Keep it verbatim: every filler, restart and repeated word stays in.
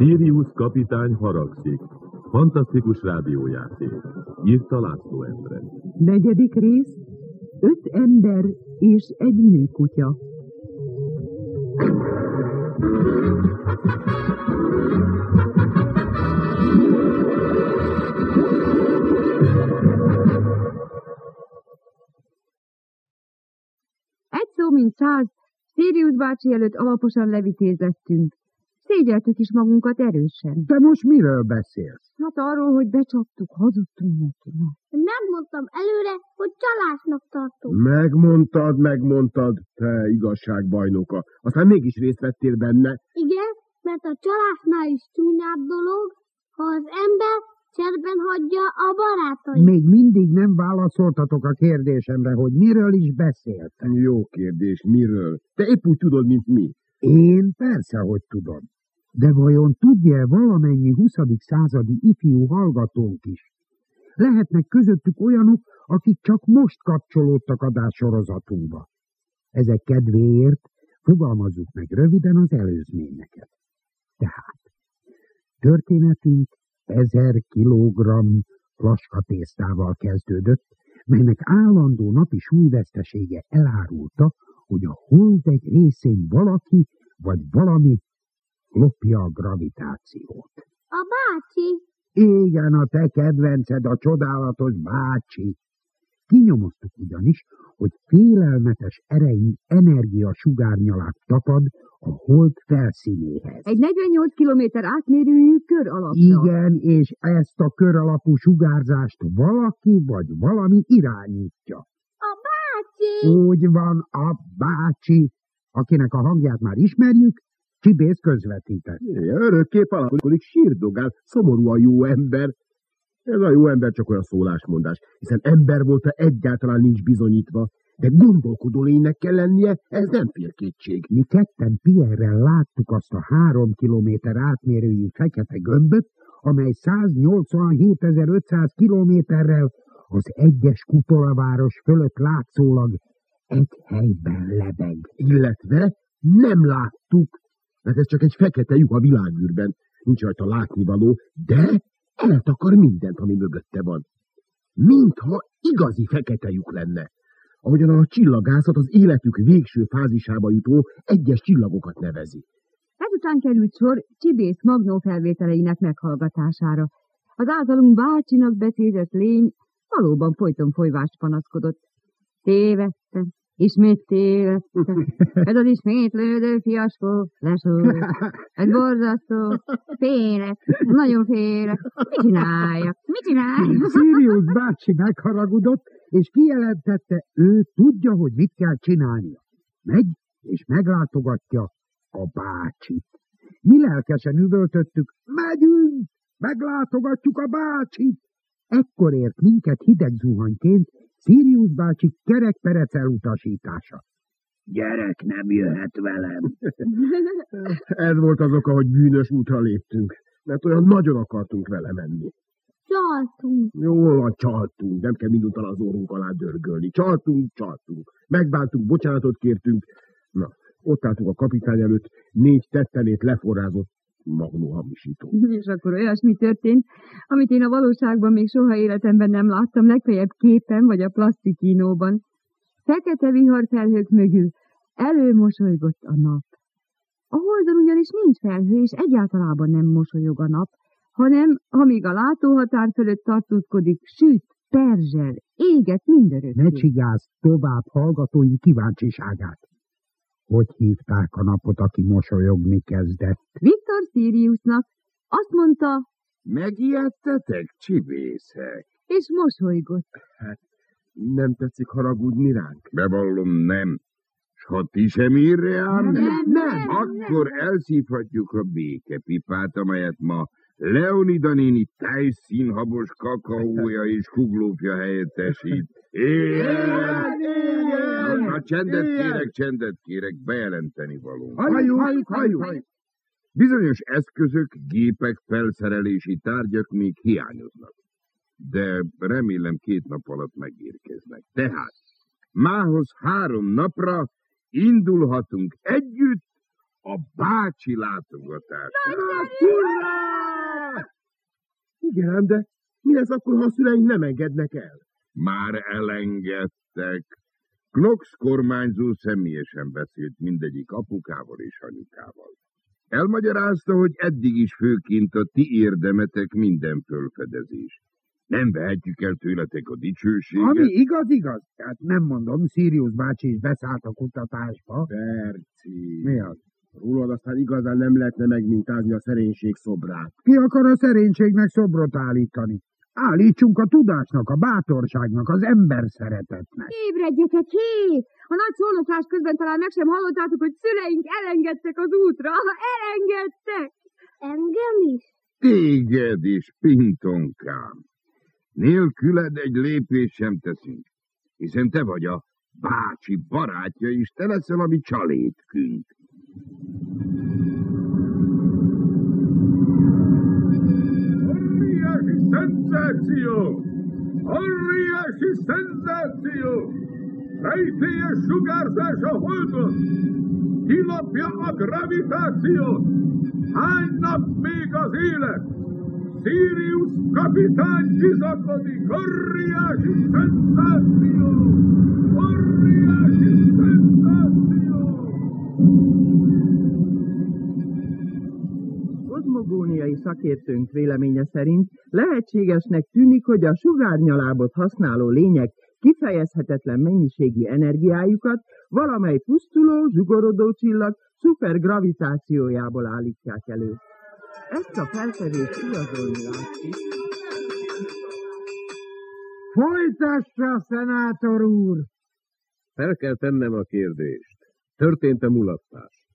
Sirius kapitány haragszik. Fantasztikus rádiójáték. Írta László Endre. Negyedik rész. Öt ember és egy nőkutya. Egy szó mint száz, Sirius bácsi előtt alaposan levitézettünk. Szégyeltük is magunkat erősen. De most miről beszélsz? Hát arról, hogy becsaptuk, hazudtunk neki. Na. Megmondtam előre, hogy csalásnak tartom. Megmondtad, megmondtad, te igazságbajnoka. Aztán mégis részt vettél benne. Igen, mert a csalásnál is csúnyább dolog, ha az ember cserben hagyja a barátait. Még mindig nem válaszoltatok a kérdésemre, hogy miről is beszéltem. Jó kérdés, miről? Te épp úgy tudod, mint mi. Én persze, hogy tudom. De vajon tudja valamennyi huszadik századi ifjú hallgatónk is? Lehetnek közöttük olyanok, akik csak most kapcsolódtak adássorozatunkba. Ezek kedvéért fogalmazzuk meg röviden az előzményeket. Tehát, történetünk ezer kilogramm flaskatésztával kezdődött, melynek állandó napi súlyvesztesége elárulta, hogy a hold egy részén valaki vagy valami lopja a gravitációt. A bácsi? Igen, a te kedvenced, a csodálatos bácsi. Kinyomoztuk ugyanis, hogy félelmetes erejű energiasugárnyalat tapad a hold felszínéhez. Egy negyvennyolc kilométer átmérőjű kör alapra. Igen, és ezt a kör alapú sugárzást valaki vagy valami irányítja. A bácsi! Úgy van, a bácsi, akinek a hangját már ismerjük, Csibész közvetített. Örökké alakulik, sírdogál, szomorúan jó ember. Ez a jó ember csak olyan szólásmondás, hiszen ember volt-e egyáltalán nincs bizonyítva, de gondolkodó lénynek kell lennie, ez nem fér kétség. Mi ketten Pierrel láttuk azt a három kilométer átmérőjű fekete gömböt, amely száznyolcvanhétezer-ötszáz kilométerrel az egyes kupolaváros fölött látszólag egy helyben lebeg. Illetve nem láttuk, mert ez csak egy fekete lyuk a világűrben. Nincs rajta látnivaló, de eltakar mindent, ami mögötte van. Mintha igazi fekete lyuk lenne. Ahogyan a csillagászat az életük végső fázisába jutó egyes csillagokat nevezi. Ezután került sor Csibész magnó felvételeinek meghallgatására. Az általunk bácsinak becézett lény valóban folyton folyvást panaszkodott. Tévedtem, ismét tévedtem. Ez az ismétlődő fiaskó lesúl. Ez borzasztó. Félek, nagyon félek. Mit csináljak? Mit csináljak? Sirius bácsi megharagudott, és kijelentette, ő tudja, hogy mit kell csinálnia. Megy, és meglátogatja a bácsit. Mi lelkesen üvöltöttük, megyünk, meglátogatjuk a bácsit. Ekkor ért minket hideg zuhanyként Sirius bácsi kerekperec elutasítása. Gyerek nem jöhet velem. Ez volt az oka, hogy bűnös útra léptünk, mert olyan nagyon akartunk vele menni. Csaltunk. Jól van, csaltunk, nem kell minduntal az orrunk alá dörgölni. Csaltunk, csaltunk. Megbántunk, bocsánatot kértünk. Na, ott álltunk a kapitány előtt, négy tettenét leforrázott magnóhamisító. És akkor olyasmi történt, amit én a valóságban még soha életemben nem láttam, legfeljebb képen vagy a plastikkínóban. Fekete viharfelhők mögül előmosolygott a nap. A holdon ugyanis nincs felhő, és egyáltalában nem mosolyog a nap, hanem, amíg a látóhatár fölött tartózkodik, süt, perzsel, éget mindörökké. Ne csigázz tovább hallgatóink kíváncsiságát. Hogy hívták a napot, aki mosolyogni kezdett? Viktor Siriusnak. Azt mondta... Megijedtetek, csibészek? És mosolygott. Hát, nem tetszik haragudni ránk? Bevallom, nem. S ha ti sem írreál, nem, nem, nem, akkor nem. elszívhatjuk a békepipát, amelyet ma Leonida néni tejszínhabos kakaója és kuglófja helyettesít. Ilyen! Ilyen! Na, csendet kérek, csendet kérek, bejelenteni való. Halljuk, halljuk, halljuk! Bizonyos eszközök, gépek, felszerelési tárgyak még hiányoznak. De remélem két nap alatt megérkeznek. Tehát mához három napra indulhatunk együtt A bácsi látogatás. Hurrá! Igen, de mi lesz akkor, ha a szüleink nem engednek el? Már elengedtek. Knox kormányzó személyesen beszélt mindegyik apukával és anyukával. Elmagyarázta, hogy eddig is főként a ti érdemetek minden fölfedezés. Nem vehetjük el tőletek a dicsőséget. Ami igaz, igaz. Hát nem mondom, Sirius bácsi is beszállt a kutatásba. Perci. Mi az? Rólad aztán igazán nem lehetne megmintázni a szerénység szobrát. Ki akar a szerénységnek szobrot állítani? Állítsunk a tudásnak, a bátorságnak, az ember szeretetnek. Ébredjetek, hé! A nagy szólókás közben talán meg sem hallottátok, hogy szüleink elengedtek az útra. Elengedtek! Engem is? Téged is, Pintonkám. Nélküled egy lépést sem teszünk, hiszen te vagy a bácsi barátja, és te leszel a mi csalédkünk. Óriási szenzáció! Óriási szenzáció! Rejtélyes sugárzás a holdon! Kilapja a gravitációt! Hány nap még az élet? Sirius kapitány bizakodik! Óriási szenzáció! Óriási szenzáció! Kozmogóniai szakértőnk véleménye szerint lehetségesnek tűnik, hogy a sugárnyalábot használó lények kifejezhetetlen mennyiségű energiájukat valamely pusztuló, zsugorodó csillag szupergravitációjából állítják elő. Ezt a feltevést igazolni látszik. Folytassa, szenátor úr! Fel kell tennem a kérdést. Történt-e mulasztás?